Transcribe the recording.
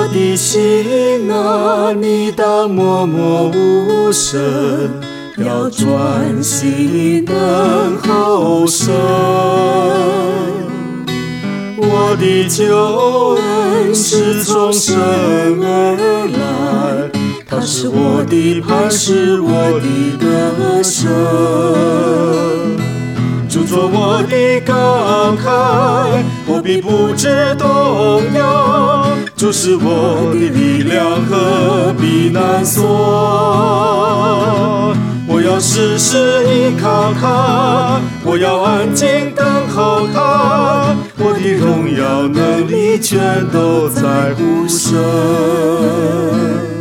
的心啊，你当默默无声，要专心等候神。我的救恩是从神而来，他是我的磐石，我的歌声。主作我的高台，我必不致动摇。主是我的力量和避难所，我要时时依靠他，我要安静等候他。我的荣耀能力全都在乎神。